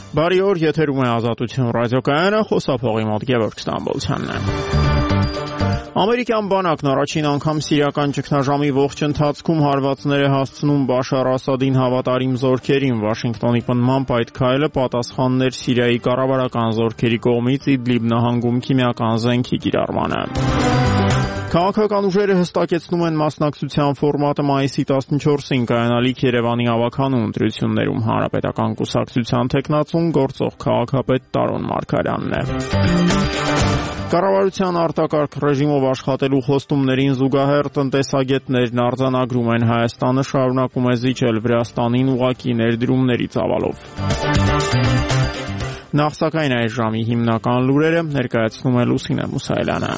Բարի օր, եթերում է Ազատություն ռադիոկայանը, խոսափողի մոտ Գևորգ Ստամբոլցյանն է։ Ամերիկյան բանակն առաջին անգամ սիրիական ճգնաժամի ողջ ընթացքում հարվածներ է հասցնում Բաշար Ասադին հավատարիմ զորքերին։ Վաշինգտոնի պնդմամբ այդ քայլը պատասխաններ Սիրիայի կառավարական զորքերի կողմից Իդլիբ նահանգում քիմիական զենքի կիրառմանը։ Քաղաքական ուժերը հստակեցնում են մասնակցության ֆորմատը մայիսի 14-ին կայանալիք Երևանի ավագանու ընտրություններում։ Հանրապետական կուսակցության թեկնածուն գործող քաղաքապետ Տարոն Մարգարյանն է։ Կառավարության արտակարգ ռեժիմով աշխատելու խոստումներին զուգահեռ տնտեսագետներն արձանագրում են Հայաստանը շարունակում է զիջել Վրաստանին ուղղակի ներդրումների ծավալով։ Նախ սակայն այս ժամի հիմնական լուրերը ներկայացնում է Լուսինե Մուսայելյանը։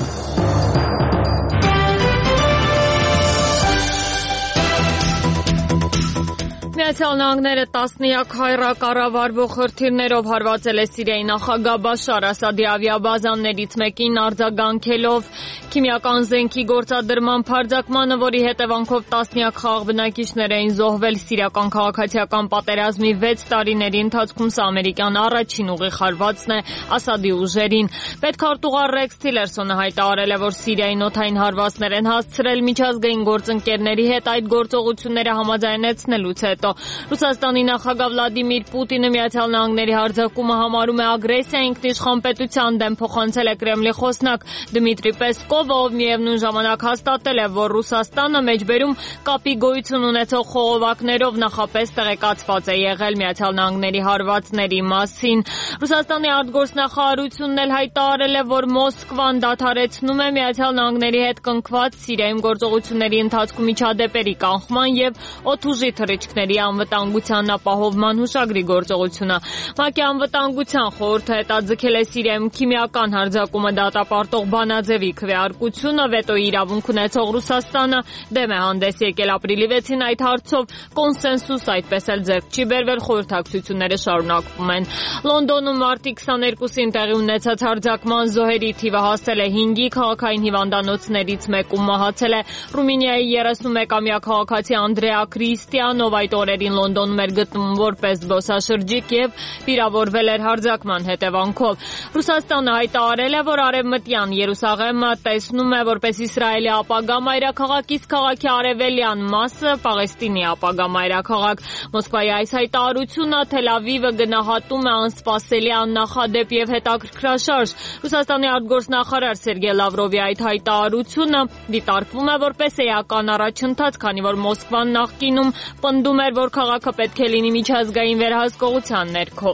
Միացյալ Նահանգները տասնյակ հայրակառավարվող հրթիռներով հարվածել է Սիրիայի նախագահ Բաշար Ասադի ավիաբազաներից մեկին արձագանքելով քիմիական զենքի գործադրման փարձակմանը, որի հետևանքով տասնյակ խաղաղ բնակիչներ էին զոհվել սիրիական քաղաքացիական պատերազմի 6 տարիների ընթացքում։ Սա ամերիկյան առաջին ուղիղ հարվածն է Ասադի ուժերին։ Պետքարտուղար Ռեքս Թիլերսոնը հայտարարել է, որ Սիրիային օդային հարվածներ են հասցրել միջազգային գործընկերների հետ այդ գործողությունները համաձայնեցնելուց հետո։ Ռուսաստանի նախագահ Վլադիմիր Պուտինը Միացյալ Նահանգների հարձակումը համարում է ագրեսիա, ինքնիշխան պետության դեմ, փոխանցել է Կրեմլի խոսնակ Դմիտրի Պեսկովը, ով միևնույն ժամանակ հաստատել է, որ Ռուսաստանը մեջբերում կապի գոյություն ունեցող խողովակներով նախապես տեղեկացված է եղել Միացյալ Նահանգների հարվածների մասին։ Ռուսաստանի արտգործնախարարությունն էլ հայտարարել է, որ Մոսկվան դադարեցնում է Միացյալ Նահանգների հետ կնքված Սիրիայում գործողությունների ընթացքում միջադեպերի կանխման եւ օդուժի թռիչքների անվտանգության ապահովման հուշագրի գործողությունը։ ՄԱԿ-ի անվտանգության խորհուրդը հետաձգել է Սիրիայում քիմիական հարձակումը դատապարտող բանաձևի քվեարկությունը։ Վետոյի իրավունք ունեցող Ռուսաստանը դեմ է հանդես եկել ապրիլի 6-ին այդ հարցով կոնսենսուս այդպես էլ ձեռք չի բերվել, խորհրդակցությունները շարունակվում են։ Լոնդոնում մարտի 22-ին տեղի ունեցած հարձակման զոհերի թիվը հասել է 5-ի, քաղաքային հիվանդանոցներից մեկում մահացել է Ռումինիայի 31-ամյա քաղաքացի Անդրեա Քրիստիանով, այդ օրերին Լոնդոնում էր գտնվում որպես զբոսաշրջիկ եւ վիրավորվել էր հարձակման հետևանքով։ Ռուսաստանը հայտարարել է, որ արևմտյան Երուսաղեմը տեսնում է որպես Իսրայելի ապագա մայրաքաղաք, իսկ քաղաքի արևելյան մասը Պաղեստինի ապագա մայրաքաղաք։ Մոսկվայի այս հայտարարությունը Թել Ավիվը գնահատում է անսպասելի, աննախադեպ եւ հետաքրքրաշարժ։ Ռուսաստանի արտգործնախարար Սերգեյ Լավրովի այդ հայտարարությունը դիտարկվում է որպես էական առաջընթաց, քանի որ Մոսկվան նախկինում պնդում էր, որ քաղաքը պետք է լինի միջազգային վերահսկողության ներքո։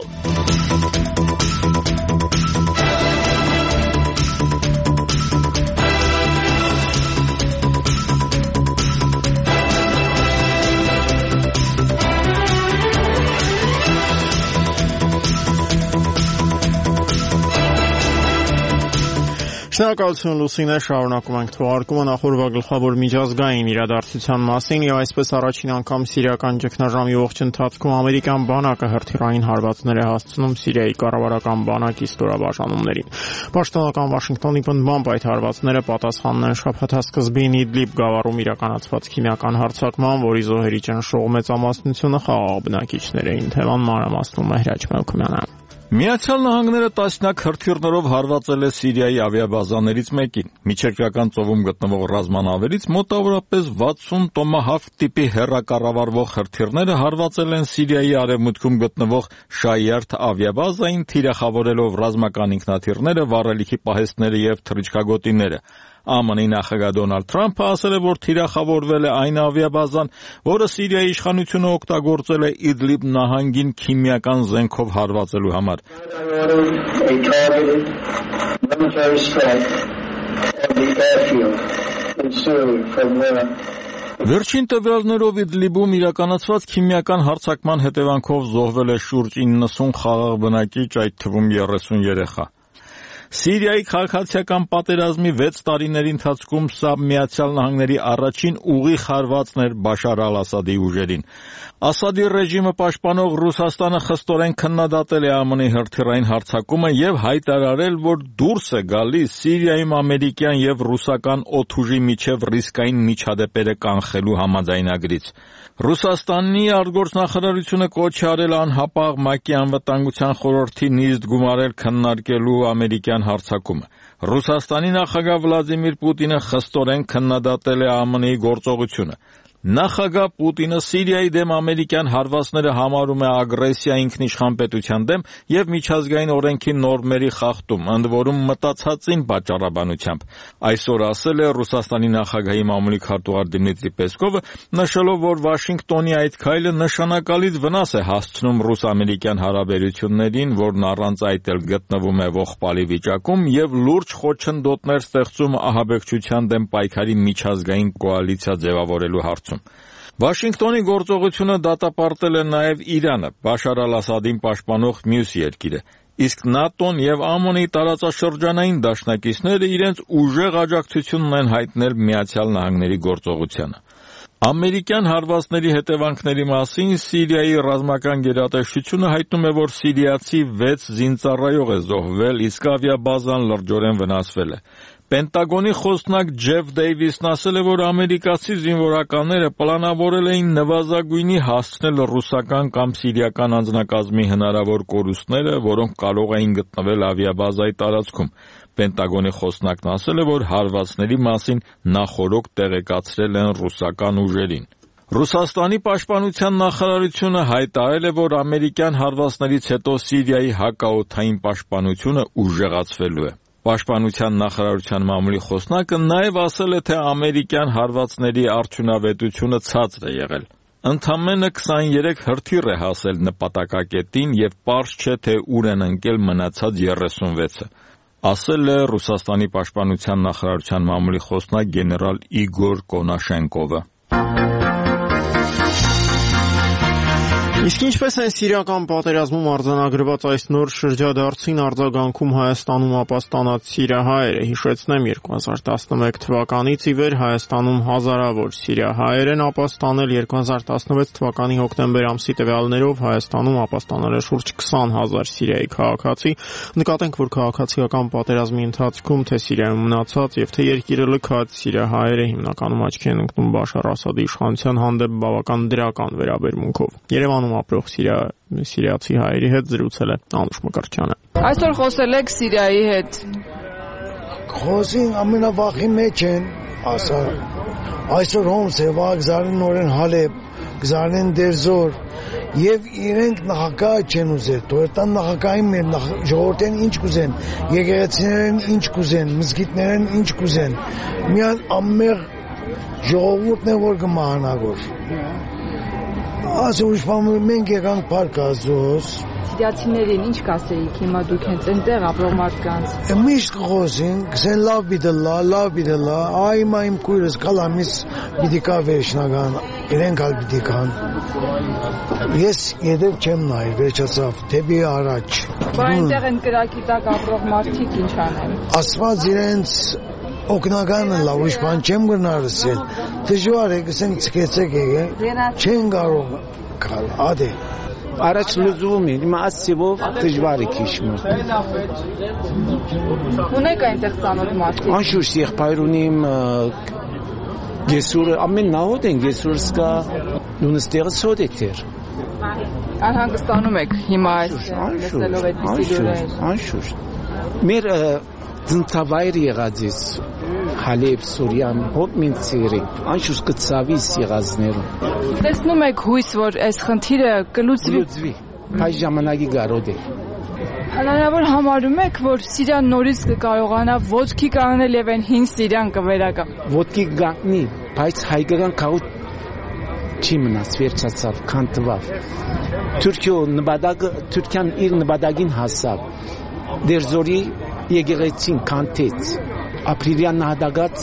Շնորհակալություն Լուսինե, շարունակում ենք թողարկումը նախորդ գլխավոր միջազգային իրադարձության մասին եւ այսպես առաջին անգամ սիրիական ճգնաժամի ողջ ընթացքում ամերիկյան բանակը հրթիռային հարվածներ է հասցնում Սիրիայի կառավարական բանակի ստորաբաժանումներին։ Պաշտոնական Վաշինգտոնի պնդմամբ այդ հարվածները պատասխանն են շաբաթասկզբին Իդլիբ գավառում իրականացված քիմիական հարձակման, որի զոհերի ճնշող մեծամասնությունը խաղաղ բնակիչներ էին։ Թեման մանրամասնում է Հրաչ Մելքումյանը։ Միացյալ Նահանգները տասնյակ հրթիռներով հարվածել է Սիրիայի ավիաբազաներից մեկին։ Միջերկրական ծովում գտնվող ռազմանավերից մոտավորապես 60 Տոմահավք տիպի հեռակառավարվող հրթիռները հարվածել են Սիրիայի արևմուտքում գտնվող Շայերթ ավիաբազային, թիրախավորելով ռազմական ինքնաթիռները, վառելիքի պահեստները եւ թռիչքագոտիները։ ԱՄՆ-ի նախագահ Դոնալդ Թրամփը ասել է, որ թիրախավորվել է այն ավիաբազան, որը Սիրիայի իշխանությունը օգտագործել է Իդլիբ նահանգին քիմիական զենքով հարվածելու համար։ Վերջին տվյալներով Իդլիբում իրականացված քիմիական հարձակման հետևանքով զոհվել է շուրջ 90 խաղաղ բնակիչ, այդ թվում 30 երեխա։ Սիրիայի քաղաքացիական պատերազմի 6 տարիների ընթացքում սա Միացյալ Նահանգների առաջին ուղիղ հարվածն էր Բաշար al-Ասադի ուժերին։ Ասադի ռեժիմը պաշտպանող Ռուսաստանը խստորեն քննադատել է ԱՄՆ-ի հրթիռային հարձակումը եւ հայտարարել, որ դուրս է գալիս Սիրիայում ամերիկյան եւ ռուսական օդուժի միջև ռիսկային միջադեպերը կանխելու համաձայնագրից։ Ռուսաստանի արտգործնախարարությունը կոչ է արել անհապաղ ՄԱԿ-ի անվտանգության խորհրդի նիստ գումարել քննարկելու ամերիկյան հարձակումը։ Ռուսաստանի նախագահ Վլադիմիր Պուտինը խստորեն քննադատել է ԱՄՆ-ի գործողությունը։ Նախագահ Պուտինը Սիրիայի դեմ ամերիկյան հարվածները համարում է ագրեսիա ինքնիշխան պետության դեմ եւ միջազգային օրենքի նորմերի խախտում, ընդ որում մտածածին պատճառաբանությամբ։ Այսօր ասել է Ռուսաստանի նախագահի մամուլի քարտուղար Դմիտրի Պեսկովը, նշելով, որ Վաշինգտոնի այդ քայլը նշանակալից վնաս է հասցնում ռուս-ամերիկյան հարաբերություններին, որն առանց այդ էլ գտնվում է ողբալի վիճակում եւ լուրջ խոչընդոտներ ստեղծում ահաբեկչության դեմ պայքարի միջազգային կոալիցիա ձևավորելու հարցում։ Վաշինգտոնի գործողությունը դատապարտել է նաև Իրանը, Բաշար al-Ասադին պաշտպանող մյուս երկիրը, իսկ ՆԱՏՕ-ն եւ ԱՄՆ-ի տարածաշրջանային դաշնակիցները իրենց ուժեղ աջակցությունն են հայտնել Միացյալ Նահանգների գործողությանը։ Ամերիկյան հարվածների հետևանքների մասին Սիրիայի ռազմական գերատեսչությունը հայտնում է, որ սիրիացի 6 զինծառայող է զոհվել, իսկ ավիաբազան լրջորեն վնասվել է։ Պենտագոնի խոսնակ Ջեֆ Դեյվիսն ասել է, որ ամերիկացի զինվորականները պլանավորել էին նվազագույնի հասցնել ռուսական կամ սիրիական անձնակազմի հնարավոր կորուստները, որոնք կարող էին գտնվել ավիաբազայի տարածքում։ Պենտագոնի խոսնակն ասել է, որ հարվածների մասին նախօրոք տեղեկացրել են ռուսական ուժերին։ Ռուսաստանի պաշտպանության նախարարությունը հայտարարել է, որ ամերիկյան հարվածներից հետո Սիրիայի հակաօդային պաշտպանությունը ուժեղացվելու է։ Պաշտպանության նախարարության մամուլի խոսնակը նաև ասել է, թե ամերիկյան հարվածների արդյունավետությունը ցածր է եղել։ Ընդամենը 23 հրթիռ է հասել նպատակակետին եւ պարզ չէ, թե ուր են ընկել մնացած 36-ը, ասել է Ռուսաստանի պաշտպանության նախարարության մամուլի խոսնակ գեներալ Իգոր Կոնաշենկովը։ Իսկ ինչպես են սիրիական պատերազմում արձանագրված այս նոր շրջադարձին արձագանքում Հայաստանում ապաստանած սիրիահայերը, հիշեցնեմ 2011 թվականից ի վեր Հայաստանում հազարավոր սիրիահայեր են ապաստանել, 2016 թվականի հոկտեմբեր ամսի տվյալներով Հայաստանում ապաստանել է շուրջ 20,000 Սիրիայի քաղաքացի։ Նկատենք, որ քաղաքացիական պատերազմի ընթացքում թե Սիրիայում մնացած եւ թե երկիրը լքած սիրիահայերը հիմնականում աչքի են ընկնում Բաշար Ասադի իշխանության հանդեպ բավական դրական վերաբերմունքով։ Երևանում ապրող սիրիացի հայերի հետ զրուցել է Անուշ Մկրտչյանը։ Այսօր խոսել եք Սիրիայի հետ։ Խոսին ամենավախի մեջ են, ասա։ Այսօր Հոմս է, վաղ գզարին նորեն Հալեբ, գզարին Դերզոր, եւ իրենք նախագահ չեն ուզել, Տորտան նախագահին մեր ժողովրդին ինչ կուզեն, եկեղեցիներն ինչ կուզեն, մզկիթներն ինչ կուզեն, միան ամեղ ժողովուրդն է, որ կմահանագոր։ Ասում ուրիշ մենք եկանք պարկ ազոս։ Սիրիացիներին ինչ կասեիք հիմա դուք հենց այնտեղ ապրող մարդկանց։ Միշտ կխոսին, կսեն լավ բիդելա, այմա իմ կույրս կալամիս պիտի կա վերջնական, իրենք ալ պիտի կան։ Ես ետև չեմ նայր, վերջացավ, թեպի առաջ։ Բա այնտեղ են կրակի տակ ապրող մարդիկ ինչ անեն։ Ասված իրենց օգնականը լավ, ուրիշ բան չեմ գնարսել, դժվար է, կսենք ցկեցեք չեն կարող կալ, ադե։ Առաջ լուզում են, հիմա ասիվով դժվար է քիշում։ Ունեք այնտեղ ծանոթ մարդիկ։ Անշուշտ եղբայր ունիմ գեսուրը, ամեն նահոտ են գեսուրս կա, նունստեղը սոդ է թեր։ Անհանգստանում եք հիմա այս լսելով այդպիսի լուրեր։ Անշուշտ։ Մեր ծնծավայր եղածից Հալեբ, Սուրիան, հոտ մինցիրի, անշուշտ կծավիս եղածներում։ Տեսնում եք հույս, որ այս խնդիրը կլուծվի։ Այս ժամանակի գարոդ է։ Հնարավոր համարում եք, որ Սիրիան նորից կկարողանա ոտքի կանգնել եւ այն հին Սիրիան կվերակա։ Ոտքի կանգնի, բայց հայկական քաղաք չի մնաց, վերջացավ, քանթվավ։ Թուրքիան իր նպատակին հասավ։ Դերզորի եկեղեցին քանթեց։ Ապրիլյան նահատակած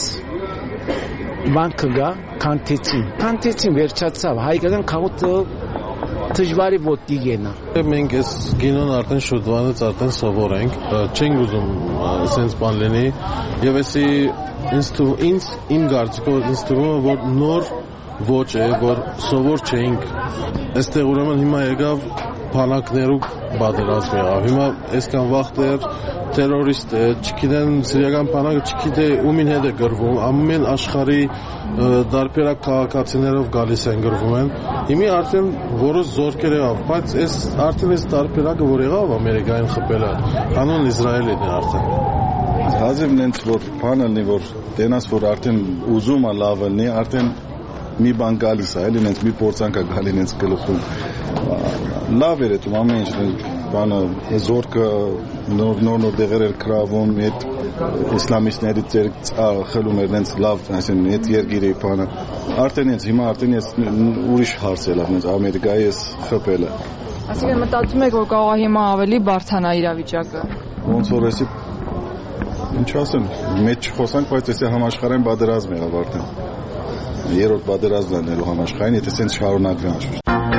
բանկը գա քանթեցին վերջացավ հայկական քաղաքը Դժվարի ոտքի գնա։ Մենք այս գինոն արդեն շուտվանից արդեն սովոր ենք, չենք ուզում այսպես բան լինի, եւ էսի ինձ իմ կարծիքով ինձ թվում է որ նոր ոչ է, որ սովոր չէինք։ Այստեղ ուրեմն հիմա եկավ բանակներու պատերազմ եղավ։ Հիմա այսքան վաղ terörist, չգիտեն սիրիական բանակը չգիտե ումին հետ է գրվում, ամեն աշխարհի դարբերակ քաղաքացիներով գալիս են գրվում են։ Հիմա արդեն որոշ զորքեր եղավ, բայց այս արդեն այս դարբերակը որ եղավ Ամերիկային խփելը, հանուն Իսրայելին է արդեն։ Հազիվ նենց որ բանը լինի, որ տենաս որ արդեն ուզում է լավ լինի, արդեն մի բան գալիս է, էլի նենց մի փորձանք է գալի նենց գլխում։ Լավ էր այդ ամեն ինչ բանը զորքը նոր դեղեր էր գրավում, այդ իսլամիստների ծերք խլում էր նենց լավ, այսինքն այդ երգիրի բանը։ Արդեն ինձ հիմա արդեն ես ուրիշ հարց է լավ, նենց Ամերիկայի էս խփելը։ Այսինքն մտածում եք որ կարող է հիմա ավելի բարդանա իրավիճակը։ Ոնց որ էսի ինչ ասեմ, մեջ խոսանք, բայց էսի համաշխարհային պատերազմ եղավ արդեն։ Երրորդ պատերազմն լինելու համաշխարհային, եթե սենց շարունակվի անշուշտ։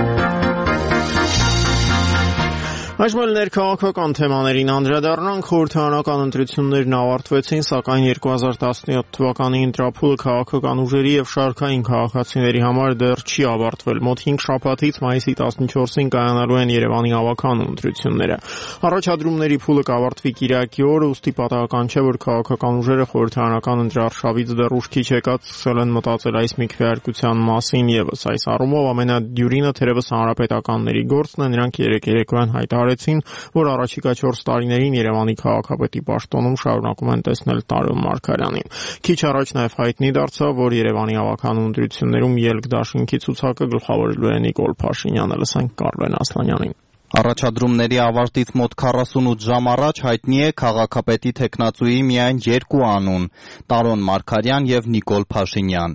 Այժմ ներքաղաքական թեմաներին անդրադառնանք, խորհրդարանական ընտրություններն ավարտվեցին, սակայն 2017 թվականի ընտրափուլը քաղաքական ուժերի եւ շարքային քաղաքացիների համար դեռ չի ավարտվել։ Մոտ 5 շաբաթից մայիսի 14-ին կայանալու են Երևանի ավական ընտրությունները։ Առաջադրումների փուլը կավարտվի կիրակի օրը, ուստի պատահական չէ, որ քաղաքական ուժերը խորհրդարանական ընտրարշավից դեռ ուշքի չեկած սկսել են մտածել այս մի քվեարկության մասին եւս։ Այս առումով ամենադյուրինը թերևս հանրապետականների գործն է, նրանք երեկոյան հայտարարեցին, որ առաջիկա 4 տարիներին Երևանի քաղաքապետի պաշտոնում շարունակում են տեսնել Տարոն Մարգարյանին։ Քիչ առաջ նաև հայտնի դարձավ, որ Երևանի ավական ընտրություններում ելք դաշինքի ցուցակը գլխավորելու է Նիկոլ Փաշինյանը։ Լսենք Կարլեն Ասլանյանին։ Առաջադրումների ավարտից մոտ 48 ժամ առաջ հայտնի է քաղաքապետի թեկնածուի միայն 2 անուն՝ Տարոն Մարգարյան եւ Նիկոլ Փաշինյան։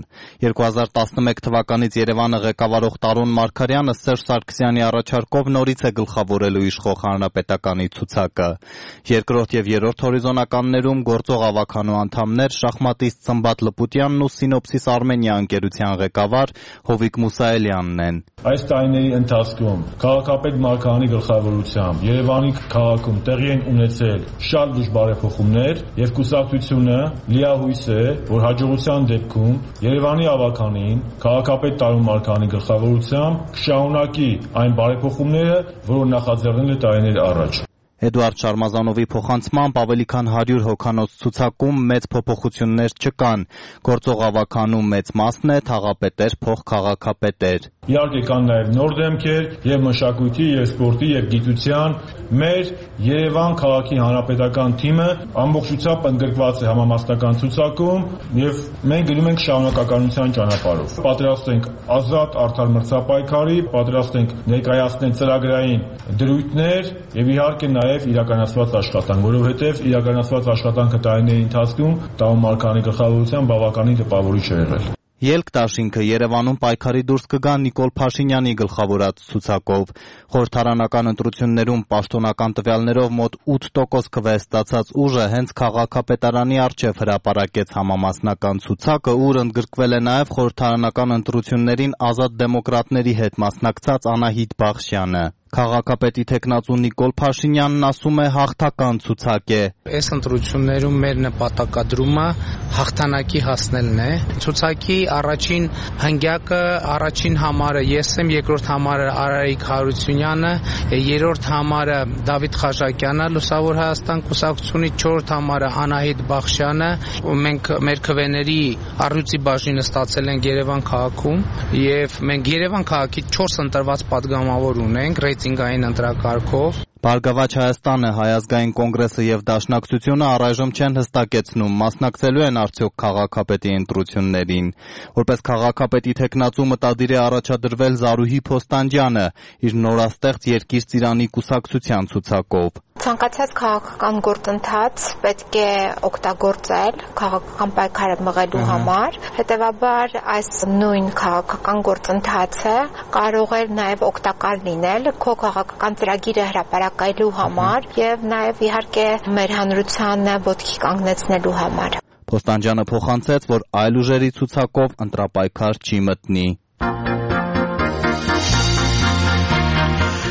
2011 թվականից Երևանը ղեկավարող Տարոն Մարգարյանը Սերժ Սարգսյանի առաջարկով նորից է գլխավորելու իշխող հանրապետականի ցուցակը։ Երկրորդ եւ երրորդ հորիզոնականներում գործող ավականու անդամներ շախմատիստ Ծմբատ Լպուտյանն ու Սինոպսիս Արմենիա ընկերության ղեկավար Հովիկ Մուսայելյանն են։ Այս տարիների ընթացքում քաղաքապետ Մարգարյանի գլխավորությամբ Երևանի քաղաքում տեղի են ունեցել շատ լուրջ բարեփոխումներ եւ կուսակցությունը լիահույս է, որ հաջողության դեպքում Երևանի ավականին քաղաքապետ Տարոն Մարգարյանի գլխավորությամբ կշարունակի այն բարեփոխումները, որոնք նախաձեռնել է տարիներ առաջ։ Էդուարդ Շարմազանովի փոխանցմամբ ավելի քան 100 հոգանոց ցուցակում մեծ փոփոխություններ չկան։ Գործող ավականու մեծ մասն է թաղապետեր, փոխքաղաքապետեր։ Իհարկե կան նաև նոր դեմքեր եւ մշակույթի եւ սպորտի եւ գիտության մեր Երևան քաղաքի հանրապետական թիմը ամբողջությամբ ընդգրկված է համամասնական ցուցակում եւ մենք գնում ենք շարունակականության ճանապարհով։ Պատրաստ ենք ազատ արդար մրցապայքարի, պատրաստ ենք ներկայացնել ծրագրային դրույթներ եւ իհարկե նաև իրականացված աշխատանք, որովհետեւ իրականացված աշխատանքը տարիների ընթացքում Տարոն Մարգարյանի գլխավորությամբ բավականին տպավորիչ է եղել։ Ելք դաշինքը Երևանում պայքարի դուրս կգա Նիկոլ Փաշինյանի գլխավորած ցուցակով։ Խորհրդարանական ընտրություններում պաշտոնական տվյալներով մոտ 8% քվե ստացած ուժը հենց քաղաքապետարանի առջև հրապարակեց համամասնական ցուցակը, ուր ընդգրկվել է նաև խորհրդարանական ընտրություններին ազատ դեմոկրատների հետ մասնակցած Անահիտ Բախշյանը։ Քաղաքապետի թեկնածու Նիկոլ Փաշինյանն ասում է հաղթական ցուցակ է։ Այս ընտրություններում մեր նպատակադրումը հաղթանակի հասնելն է։ Ցուցակի առաջին հնգյակը, առաջին համարը ես եմ, երկրորդ համարը Արարիկ Հարությունյանը, երրորդ համարը Դավիթ Խաչակյանը, Լուսավոր Հայաստան կուսակցությունից, չորրորդ համարը Անահիտ Բախշյանը։ Մենք մեր քվեների առյուծի բաժինը ստացել ենք Երևան քաղաքում եւ մենք Երևան քաղաքի 4 ընտրված падգամավոր ունենք ռեյտինգային ընտրակարգով։ Բարգավաճ Հայաստանը, Հայ ազգային կոնգրեսը եւ Դաշնակցությունը առայժմ չեն հստակեցնում մասնակցելու են արդյոք քաղաքապետի ընտրություններին։ Որպես քաղաքապետի թեկնածու մտադիր է առաջադրվել Զարուհի Փոստանջյանը իր նորաստեղծ Երկիր ծիրանի կուսակցության ցուցակով։ Ցանկացած քաղաքական գործընթաց պետք է օգտագործել քաղաքական պայքարը մղելու համար, հետևաբար այս նույն քաղաքական գործընթացը կարող է նաև օգտակար լինել քո քաղաքական ծրագիրը հրապարակելու համար եւ նաև իհարկե մեր հանրությանը ոտքի կանգնեցնելու համար։ Փոստանջյանը փոխանցեց, որ այլ ուժերի ցուցակով ընտրապայքար չի մտնի։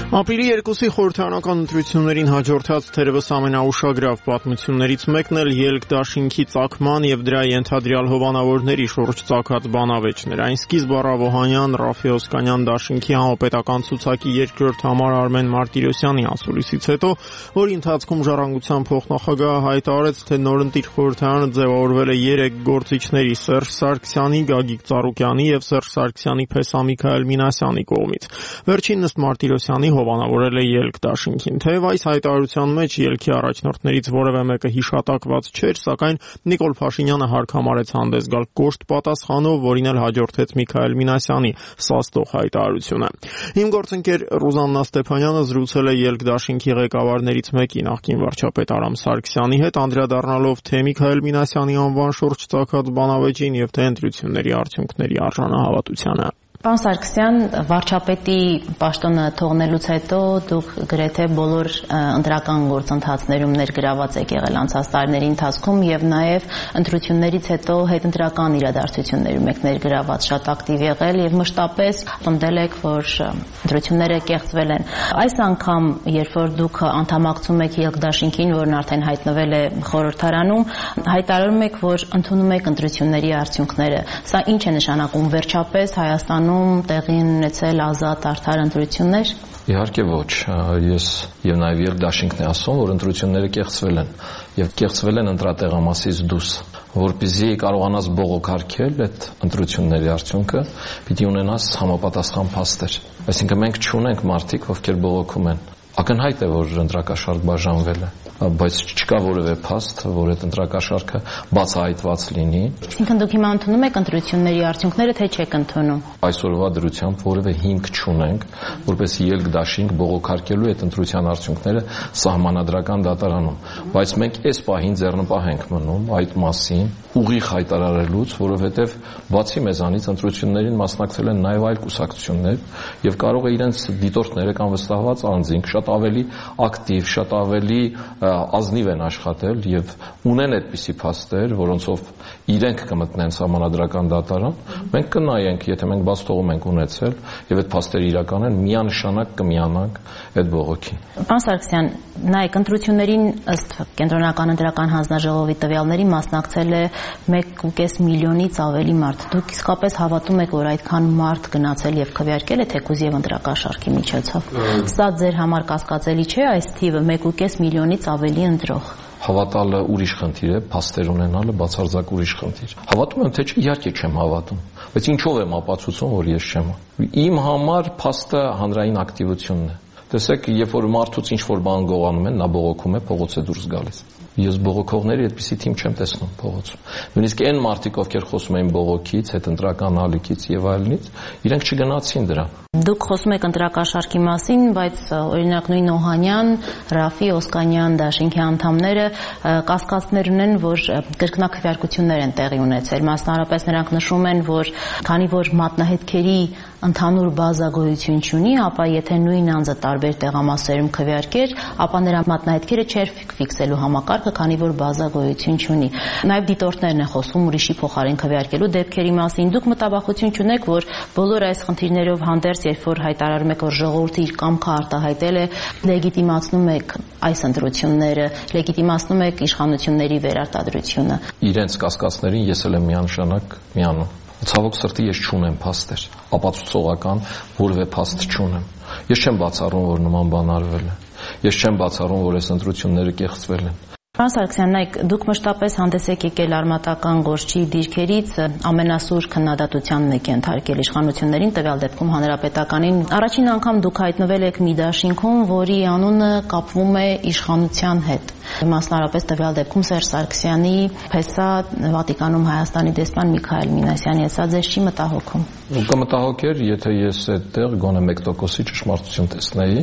Ապրիլի 2-ի խորհրդարանական ընտրություններին հաջորդած թերևս ամենաուշագրավ պատմություններից մեկն էլ ելք դաշինքի ծագման եւ դրա ենթադրյալ հովանավորների շուրջ ծագած բանավեճն էր։ Այն սկիզբ առավ Օհանյան, Ռաֆի Օսկանյան դաշինքի համապետական ցուցակի երկրորդ համար Արմեն Մարտիրոսյանի ասուլիսից հետո, որի ընթացքում Ժառանգության փոխնախագահը հայտարարեց, թե նորընտիր խորհրդարանը ձևավորվել է 3 գործիչների՝ Սերժ Սարգսյանի, Գագիկ Ծառուկյանի եւ Սերժ Սարգսյանի փեսա Միքայել Մինասյանի կողմից։ Վերջինս Մարտիրոսյանի հովանավորել է ելք դաշինքին։ Թեև այս հայտարարության մեջ ելքի առաջնորդներից որևէ մեկը հիշատակված չէր, սակայն Նիկոլ Փաշինյանը հարկ համարեց հանդես գալ կոշտ պատասխանով, որին էլ հաջորդեց Միքայել Մինասյանի սաստող հայտարարությունը։ Իմ գործընկեր Ռուզաննա Ստեփանյանը զրուցել է ելք դաշինքի ղեկավարներից մեկի նախկին վարչապետ Արամ Սարգսյանի հետ, անդրադառնալով թե Միքայել Մինասյանի անվան շուրջ ծագած բանավեճին եւ թե ընտրությունների արդյունքների արժանահավատությանը։ Պարոն Սարգսյան, վարչապետի պաշտոնը թողնելուց հետո դուք գրեթե բոլոր ընտրական գործընթացներում ներգրաված եք եղել անցած տարիների ընթացքում եւ նաեւ ընտրություններից հետո հետընտրական իրադարձություններում եք ներգրաված, շատ ակտիվ եղել եւ մշտապես պնդել եք, որ ընտրությունները կեղծվել են։ Այս անգամ, երբ որ դուք անդամակցում եք ելք դաշինքին, որն արդեն հայտնվել է խորհրդարանում, հայտարարում եք, որ ընդունում եք ընտրությունների արդյունքները։ Սա ինչ է նշանակում վերջապես Հայաստանում տեղի ունեցել ազատ արդար ընտրություններ։ Իհարկե ոչ, ես եւ նաեւ ելք դաշինքն է ասում, որ ընտրությունները կեղծվել են եւ կեղծվել են ընտրատեղամասից դուրս, որպեսզի կարողանաս բողոքարկել այդ ընտրությունների արդյունքը, պիտի ունենաս համապատասխան փաստեր։ Այսինքն մենք չունենք մարդիկ, ովքեր բողոքում են։ Ակնհայտ է, որ ընտրակաշարք բաժանվել է, բայց չկա որևէ փաստ, որ այդ ընտրակաշարքը բացահայտված լինի։ Այսինքն դուք հիմա ընդունում եք ընտրությունների արդյունքները, թե չեք ընդունում։ Այսօրվա դրությամբ որևէ հիմք չունենք, որպեսզի ելք դաշինք բողոքարկելու այդ ընտրության արդյունքները սահմանադրական դատարանում, բայց մենք այս պահին ձեռնպահ ենք մնում այդ մասին ուղիղ հայտարարելուց, որովհետև բացի մեզանից ընտրություններին մասնակցել են նաև այլ կուսակցություններ եւ կարող է իրենց դիտորդները կամ վստահված անձինք շատ ավելի ակտիվ, շատ ավելի ազնիվ են աշխատել եւ ունեն այդպիսի փաստեր, որոնցով իրենք կմտնեն սահմանադրական դատարան, մենք կնայենք, եթե մենք բաց թողում ենք ունեցել եւ այդ փաստերը իրական են, միանշանակ կմիանանք այդ բողոքին։ Պարոն Սարգսյան, նայեք, ընտրություններին ըստ Կենտրոնական ընտրական հանձնաժողովի տվյալների մասնակցել է 1.5 միլիոնից ավելի մարդ։ Դուք իսկապես հավատում եք, որ այդքան մարդ գնացել եւ քվեարկել է թեկուզ եւ ընտրակաշարքի միջոցով։ Սա ձեր համար կասկածելի չէ, այս թիվը 1.5 միլիոնից ավելի ընտրող։ Հավատալը ուրիշ խնդիր է, փաստեր ունենալը բացարձակ ուրիշ խնդիր։ Հավատում եմ, թե չէ, իհարկե չեմ հավատում, բայց ինչով եմ ապացուցում, որ ես չեմ։ Իմ համար փաստը հանրային ակտիվությունն է։ Տեսեք, երբ որ մարդուց ինչ-որ բան գողանում են, նա բողոքում է, փողոց է դուրս գալիս։ Ես բողոքողների այդպիսի թիմ չեմ տեսնում փողոցում։ Նույնիսկ այն մարդիկ, ովքեր խոսում էին բողոքից, հետընտրական ալիքից եւ այլնից, իրենք չգնացին դրա։ Դուք խոսում եք ընտրակաշարքի մասին, բայց օրինակ նույն Օհանյան, Ռաֆի Օսկանյան դաշինքի անդամները կասկածներ ունեն, որ կրկնակվեարկություններ են տեղի ունեցել։ Մասնավորապես նրանք նշում են, որ քանի որ մատնահետքերի ընդհանուր բազա գոյություն չունի, ապա եթե նույն անձը տարբեր տեղամասերում քվեարկեր, ապա նրա մատնահետքերը չէր ֆիքսելու համակարգը, քանի որ բազա գոյություն չունի։ Նաև դիտորդներն են խոսում ուրիշի փոխարեն քվեարկելու դեպքերի մասին։ Դուք մտավախություն չունեք, որ բոլոր այս խնդիրներով հանդերձ, երբ որ հայտարարում եք, որ ժողովուրդը իր կամքը արտահայտել է, լեգիտիմացնում եք այս ընտրությունները, լեգիտիմացնում եք իշխանությունների վերարտադրությունը։ Իրենց կասկածներին ես էլ եմ միանշանակ միանում։ Ցավոք սրտի ես չունեմ փաստեր, ապացուցողական որևէ փաստ չունեմ։ Ես չեմ բացառում, որ նման բան արվել է։ Ես չեմ բացառում, որ այս ընտրությունները կեղծվել են։ Պարոն Սարգսյան, նայեք, դուք մշտապես հանդես եք եկել արմատական գործչի դիրքերից, ամենասուր քննադատությանն եք ենթարկել իշխանություններին, տվյալ դեպքում հանրապետականին։ Առաջին անգամ դուք հայտնվել եք մի դաշինքում, որի անունը կապվում է իշխանության հետ։ Մասնավորապես տվյալ դեպքում Սերժ Սարգսյանի փեսա Վատիկանում Հայաստանի դեսպան Միքայել Մինասյանի հետ, սա ձեզ չի մտահոգում։ Կմտահոգեր, եթե ես այդտեղ գոնե 1%-ի ճշմարտություն տեսնեի։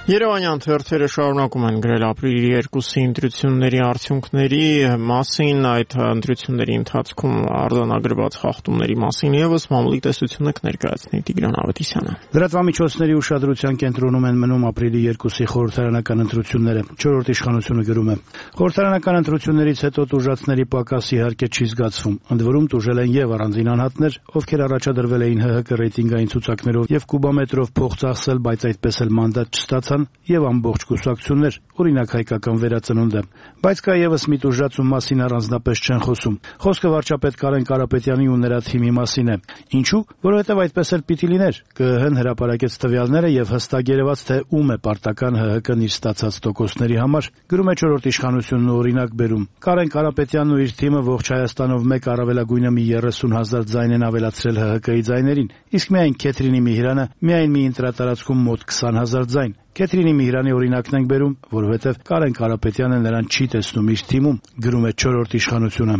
Երևանյան թերթերը շարունակում են գրել ապրիլի 2-ի ընտրությունների արդյունքների մասին, այդ ընտրությունների ընթացքում արձանագրված խախտումների մասին ևս մամուլի տեսությունը կներկայացնի Տիգրան Ավետիսյանը։ Լրատվամիջոցների ուշադրության կենտրոնում են մնում ապրիլի 2-ի խորհրդարանական ընտրությունները։ Չորրորդ իշխանությունը գրում է. խորհրդարանական ընտրություններից հետո տուժածների պակաս իհարկե չի զգացվում։ Ընդ որում տուժել են եւ առանձին անհատներ, ովքեր առաջադրվել էին ՀՀԿ ռեյտինգային ցուցակներով եւ կուբամետրով փող ծախսել, բայց այդպես էլ մանդատ չստացան եւ ամբողջ կուսակցություններ, օրինակ հայկական վերածնունդը։ Բայց կա եւս մի տուժած, ում մասին առանձնապես չեն խոսում։ Խոսքը վարչապետ Կարեն Կարապետյանի ու նրա թիմի մասին է։ Ինչու՞, որովհետեւ այդպես էլ պիտի լիներ։ ԿԸՀ-ն հրապարակեց տվյալները եւ հստակ երևաց, թե ում է պարտական ՀՀԿ-ն իր ստացած տոկոսների համար։ Գրում է Չորրորդ իշխանությունն ու օրինակ բերում. Կարեն Կարապետյանն ու իր թիմը ողջ Հայաստանով մեկ առավելագույնը մի 30,000 ձայն են ավելացրել ՀՀԿ-ի ձայներին, իսկ միայն Քեթրինի Միհրանը միայն մի ընտրատարածքում մոտ 20,000 ձայն։ Քեթրինի Միհրանի օրինակն ենք բերում, որովհետև Կարեն Կարապետյանը նրան չի տեսնում իր թիմում, գրում է Չորրորդ իշխանությունը։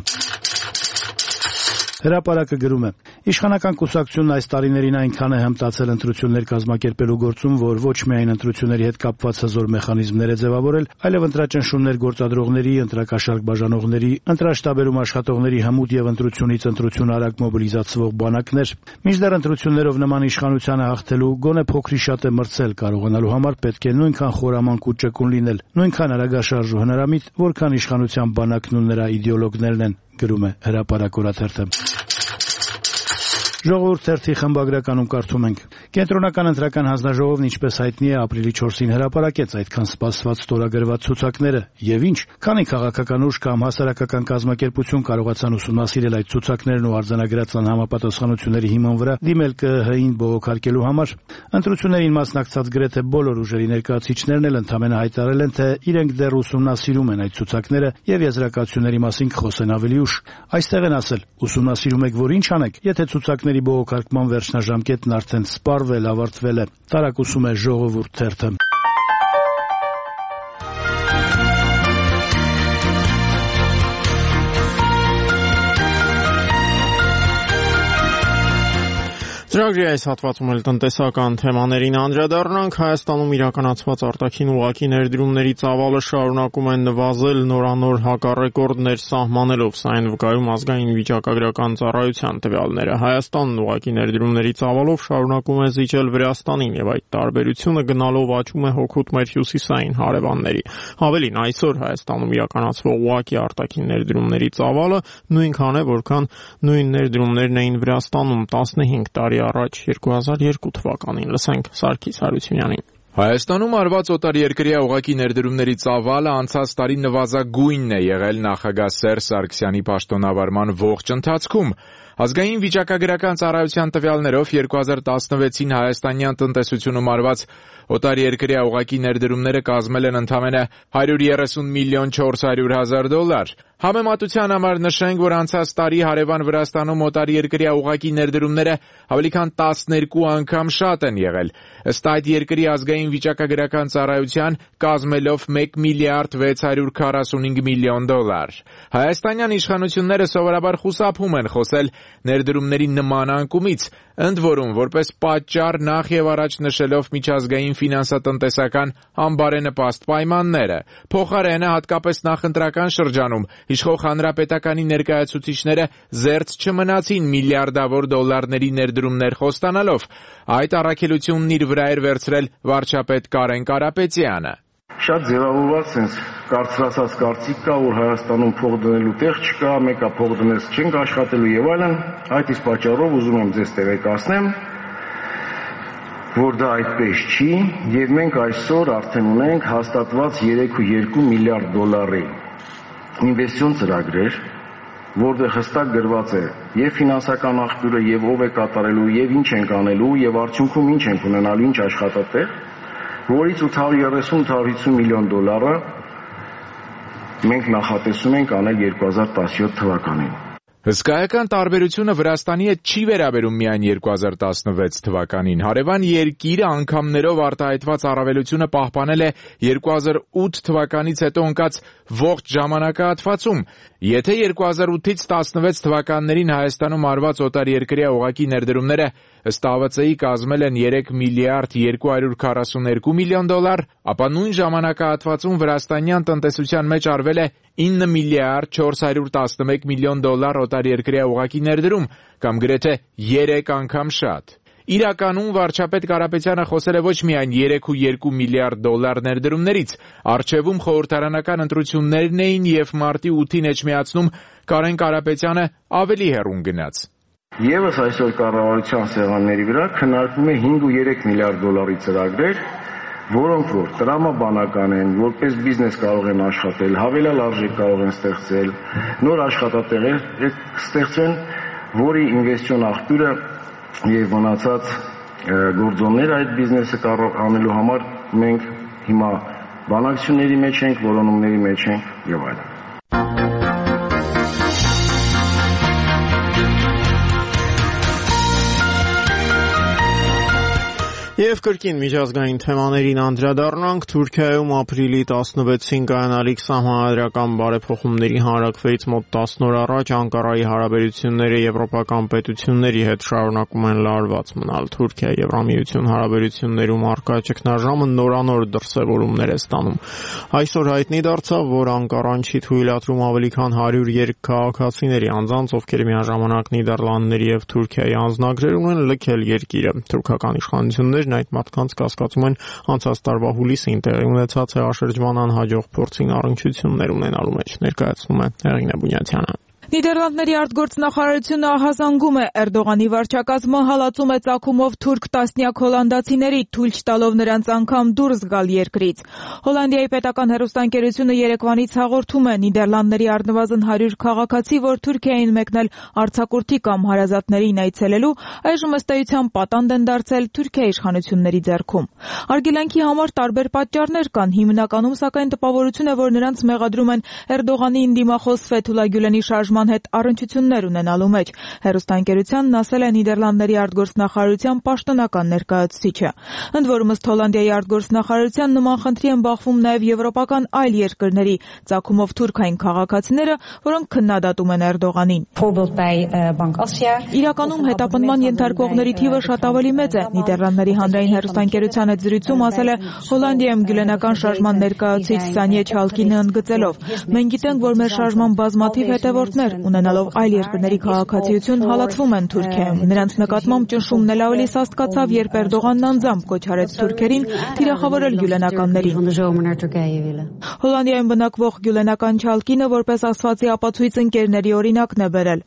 Հրապարակը գրում է. Իշխանական կուսակցությունն այս տարիներին այնքան է հմտացել ընտրություններ կազմակերպելու գործում, որ ոչ միայն ընտրությունների հետ կապված հզոր մեխանիզմներ է ձևավորել, այլև ընտրաճնշումներ գործադրողների, ընտրակաշառք բաժանողների, ընտրաշտաբերում աշխատողների հմուտ եւ ընտրությունից ընտրություն արագ մոբիլիզացվող բանակներ։ Մինչդեռ ընտրություններով նման իշխանությանը հաղթելու գոնե փոքրի շատ է մրցել կարողանալու համար պետք է նույնքան խորամանկ ու ճկուն լինել, նույնքան արագաշարժ ու հնարամիտ, որքան իշխանության բանակն ու նրա իդեոլոգներն են, գրում է Հրապարակ օրաթերթը։ Ժողովուրդ թերթի խմբագրականում կարդում ենք. Կենտրոնական ընտրական հանձնաժողովն ինչպես հայտնի է ապրիլի 4-ին հրապարակեց այդքան սպասված ստորագրված ցուցակները, եւ ինչ, քանի քաղաքական ուժ կամ հասարակական կազմակերպություն կարողացան ուսումնասիրել այդ ցուցակներն ու արձանագրած անհամապատասխանությունների հիման վրա դիմել ԿԸՀ-ին բողոքարկելու համար։ Ընտրություններին մասնակցած գրեթե բոլոր ուժերի ներկայացուցիչներն էլ ընդամենը հայտարարել են, թե իրենք դեռ ուսումնասիրում են այդ ցուցակները եւ եզրակացությունների մասին կխոսեն ավելի ուշ։ Այստեղ են ասել. ուսումնասիրում եք, որ ինչ անեք, եթե ցուցակների բողոքարկման վերջնաժամկետն արդեն սպառվել, ավարտվել է, տարակուսում է Ժողովուրդ թերթը։ Ծրագրի այս հատվածում էլ տնտեսական թեմաներին անդրադառնանք։ Հայաստանում իրականացված արտաքին ուղղակի ներդրումների ծավալը շարունակում է նվազել նորանոր հակառեկորդներ սահմանելով, սա են վկայում ազգային վիճակագրական ծառայության տվյալները։ Հայաստանն ուղղակի ներդրումների ծավալով շարունակում է զիջել Վրաստանին եւ այդ տարբերությունը գնալով աճում է հօգուտ մեր հյուսիսային հարևանների։ Ավելին, այսօր Հայաստանում իրականացվող ուղղակի արտաքին ներդրումների ծավալը նույնքան է, որքան նույն ներդրումներն էին Վրաստանում 15 տարի առաջ 2002 թվականին։ Լսենք Սարգիս Հարությունյանին։ Հայաստանում արված օտարերկրյա ուղղակի ներդրումների ծավալը անցած տարի նվազագույնն է եղել նախագահ Սերժ Սարգսյանի պաշտոնավարման ողջ ընթացքում։ Ազգային վիճակագրական ծառայության տվյալներով 2016-ին հայաստանյան տնտեսությունում արված օտարերկրյա ուղղակի ներդրումները կազմել են ընդամենը 130 միլիոն 400 հազար դոլար։ Համեմատության համար նշենք, որ անցած տարի հարևան Վրաստանում օտարերկրյա ուղղակի ներդրումները ավելի քան 12 անգամ շատ են եղել։ Ըստ այդ երկրի ազգային վիճակագրական ծառայության կազմելով 1 միլիարդ 645 միլիոն դոլար։ Հայաստանյան իշխանությունները սովորաբար խուսափում են խոսել ներդրումների նման անկումից, ընդ որում որպես պատճառ նախ եւ առաջ նշելով միջազգային ֆինանսատնտեսական անբարենպաստ պայմանները։ Փոխարենը հատկապես նախընտրական շրջանում իշխող հանրապետականի ներկայացուցիչները զերծ չմնացին միլիարդավոր դոլարների ներդրումներ խոստանալով։ Այդ առաքելությունն իր վրա էր վերցրել վարչապետ Կարեն Կարապետյանը։ Շատ ձևավորված sense կարծրացած կարծիք կա, որ Հայաստանում փող դնելու տեղ չկա, մեկը փող դնես չենք աշխատելու եւ այլն։ Այդ իսկ պատճառով ուզում եմ ձեզ տեղեկացնեմ, որ դա այդպես չի եւ մենք այսօր արդեն ունենք հաստատված 3.2 միլիարդ դոլարի ինվեստիցիոն ծրագրեր, որտեղ հստակ գրված է եւ ֆինանսական աղբյուրը եւ ով է կատարելու եւ ինչ ենք անելու եւ արդյունքում ինչ ենք ունենալու, ինչ աշխատատեղ, որից 830-850 միլիոն դոլարը մենք նախատեսում ենք անել 2017 թվականին։ Հսկայական տարբերությունը Վրաստանի հետ չի վերաբերում միայն 2016 թվականին։ Հարևան երկիրը անգամներով արտահայտված առավելությունը պահպանել է 2008 թվականից հետո ընկած ողջ ժամանակահատվածում։ Եթե 2008-ից 16 թվականներին Հայաստանում արված օտարերկրյա ուղղակի ներդրումները ըստ ԱՎԾ-ի կազմել են 3 միլիարդ 242 միլիոն դոլար, ապա նույն ժամանակահատվածում վրաստանյան տնտեսության մեջ արվել է 9 միլիարդ 411 միլիոն դոլար օտարերկրյա ուղղակի ներդրում, կամ գրեթե 3 անգամ շատ։ Իրականում վարչապետ Կարապետյանը խոսել է ոչ միայն 3.2 միլիարդ դոլար ներդրումներից, առջևում խորհրդարանական ընտրություններն էին եւ մարտի 8-ին էջմիածնում Կարեն Կարապետյանը ավելի հեռուն գնաց։ Եվս այսօր կառավարության սեղանների վրա քննարկվում է 5.3 միլիարդ դոլարի ծրագրեր, որոնք որ տրամաբանական են, որպես բիզնես կարող են աշխատել, հավելյալ արժեք կարող են ստեղծել, նոր աշխատատեղեր ստեղծեն, որի ինվեստիոն աղբյուրը եւ մնացած գործոններ այդ բիզնեսը անելու համար մենք հիմա բանակցությունների մեջ ենք, որոնումների մեջ ենք եւ այլն։ Եվ կրկին միջազգային թեմաներին անդրադառնանք, Թուրքիայում ապրիլի 16-ին կայանալիք սահմանադրական բարեփոխումների հանրակրվեից մոտ 10 օր առաջ Անկարայի հարաբերությունները եվրոպական պետությունների հետ շարունակում են լարված մնալ։ Թուրքիա-Եվրամիություն հարաբերություններում առկա ճգնաժամը նորանոր դրսևորումներ է ստանում։ Այսօր հայտնի դարձավ, որ Անկարան չի թույլատրում ավելի քան 100 երկքաղաքացիների անձանց, ովքեր միաժամանակ Նիդերլանդների եւ Թուրքիայի անձնագրեր ունեն, լքել երկիրը։ Թուրքական իշխանությունները այդ մարդկանց կասկածում են անցած տարվա հուլիսին տեղի ունեցած հեղաշրջման անհաջող փորձին առնչություններ ունենալու մեջ, ներկայացնում է Հեղինե Բունյացյանը։ Նիդերլանդների արտգործնախարարությունը ահազանգում է Էրդողանի վարչակազմը հալածում է ծագումով թուրք տասնյակ հոլանդացիների, թույլ չտալով նրանց անգամ դուրս գալ երկրից։ Հոլանդիայի պետական հեռուստաընկերությունը երեկվանից հաղորդում է Նիդերլանդների առնվազն 100 քաղաքացի, որ Թուրքիա էին մեկնել արձակուրդի կամ հարազատներին այցելելու, այժմ ըստ էության պատանդ են դարձել Թուրքիայի իշխանությունների ձեռքում։ Արգելանքի համար տարբեր պատճառներ կան, հիմնականում սակայն տպավորություն է, որ նրանց մեղադրում են Էրդողանի դիմախոս Ֆեթուլա Գյուլենի շարժման հետ առնչություններ ունենալու մեջ։ Հեռուստաընկերությանն ասել է Նիդերլանդների արտգործնախարարության պաշտոնական ներկայացուցիչը։ Ընդ որում ըստ Հոլանդիայի արտգործնախարարության նման խնդրի են բախվում նաև եվրոպական այլ երկրների ծագումով թուրքային քաղաքացիները, որոնք քննադատում են Էրդողանին։ Իրականում հետապնդման ենթարկվողների թիվը շատ ավելի մեծ է։ Նիդերլանդների հանրային հեռուստաընկերության հետ զրույցում ասել է Հոլանդիայում գյուլենական շարժման ներկայացուցիչ Սանիե Չալկինը ընդգծելով. «Մենք գիտենք, որ մեր շարժման բազմաթիվ հետևորդներ, ունենալով այլ երկրների քաղաքացիություն, հալածվում են Թուրքիայում։ Նրանց նկատմամբ ճնշումն էլ ավելի սաստկացավ, երբ Էրդողանն անձամբ կոչ արեց թուրքերին թիրախավորել գյուլենականներին»։ Հոլանդիայում բնակվող գյուլենական Չալկինը որպես ասվածի ապացույց ընկերների օրինակն է բերել։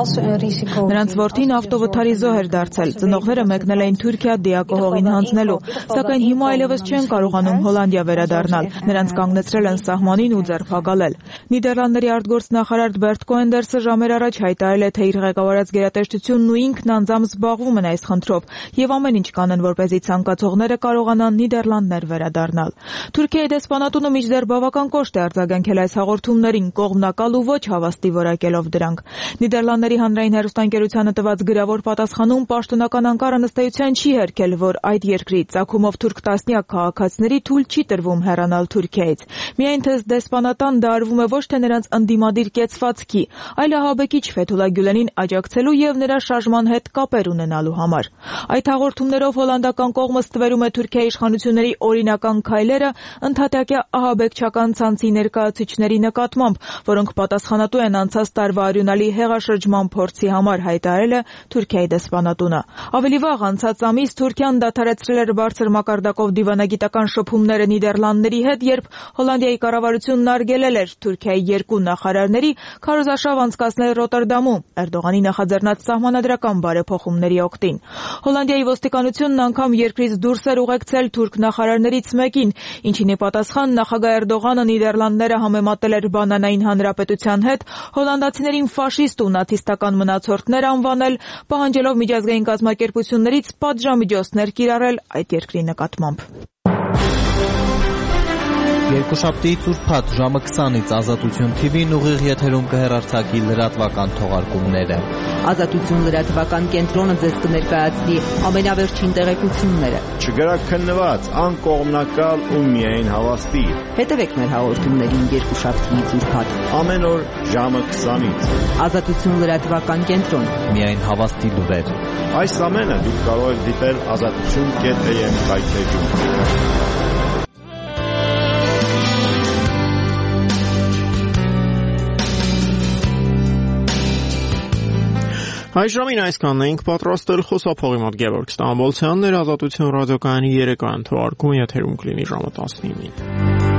Նրանց որդին ավտովթարի զոհ էր դարձել։ Ծնողները մեկնել էին Թուրքիա դիակողողին հանձնելու, սակայն հիմա այլևս չեն կարողանում Հոլանդիա վերադառնալ։ Նրանց կանգնեցրել են սահմանին ու ձերբակալել։ Նիդերլանդների արտգործնախարար Բերտ Կոենդերսը ժամեր առաջ հայտարարել է, թե իր ղեկավարած գերատեսչությունն ու ինքն անձամբ զբաղվում են այս խնդրով եւ ամեն ինչ կանեն, որպեսզի ցանկացողները կարողանան Նիդերլանդներ վերադառնալ։ Թուրքիայի դեսպանատունը մինչդեռ բավական կոշտ է արձագանքել այս հաղորդումներին, կողմնակալ ու ոչ հավաստի որակելով դրանք։ Նիդերլանդների հանրային հեռուստաընկերությանը տված գրավոր պատասխանում պաշտոնական Անկարան ըստ էության չի հերքել, որ այդ երկրի ծագումով թուրք տասնյակ քաղաքացիների թույլ չի տրվում հեռանալ Թուրքիայից։ Միայն թե դեսպանատան դա արվում է ոչ թե նրանց ընդդիմադիր կեցվածքի, այլ ահաբեկիչ Ֆեթուլա Գյուլենին աջակցելու եւ նրա շարժման հետ կապեր ունենալու համար։ Այդ հաղորդումներով հոլանդական կողմը ստվերում է Թուրքիայի իշխանությունների օրինական քայլերը ընդհատակյա ահաբեկչական ցանցի ներկայացուցիչների նկատմամբ, որոնք պատասխանատու են անցած տարվա արյունալի հեղաշրջման փորձի համար, հայտարարել է Թուրքիայի դեսպանատունը։ Ավելի վաղ անցած ամիս Թուրքիան դադարեցրել էր բարձր մակարդակով դիվանագիտական շփումները Նիդերլանդների հետ, երբ Հոլանդիայի կառավարությունն արգելել էր Թուրքիայի երկու նախարարների քարոզարշավ անցկացնել Ռոտերդամում Էրդողանի նախաձեռնած սահմանադրական բարեփոխումների օգտին։ Հոլանդիայի ոստիկանությունն անգամ երկրից դուրս էր ուղեկցել թուրք նախարարներից մեկին, ինչին ի պատասխան նախագահ Էրդողանը Նիդերլանդները համեմատել էր բանանային հանրապետության հետ, հոլանդացիներին ֆաշիստ ու նացիստական մնացորդներ անվանել, պահանջելով միջազգային կազմակերպություններից պատժամիջոցներ կիրառել այդ երկրի նկատմամբ։ Երկուշաբթիից ուրբաթ ժամը 20-ից Ազատություն TV-ն ուղիղ եթերում կհեռարձակի լրատվական թողարկումները։ Ազատություն լրատվական կենտրոնը ձեզ կներկայացնի ամենավերջին տեղեկությունները։ Չգրաքննված, անկողմնակալ ու միայն հավաստի։ Հետևեք մեր հաղորդումներին երկուշաբթիից ուրբաթ։ Ամեն օր ժամը 20-ից։ Ազատություն լրատվական կենտրոն։ Միայն հավաստի լուրեր։ Այս ամենը դուք կարող եք դիտել azatutun.am հայտարարում։ Այս ժամին այսքանն էինք պատրաստել, խոսափողի մոտ Գևորգ Ստամբոլցյանն էր, Ազատություն ռադիոկայանի երեկոյան թողարկումը եթերում կլինի ժամը 19-ին։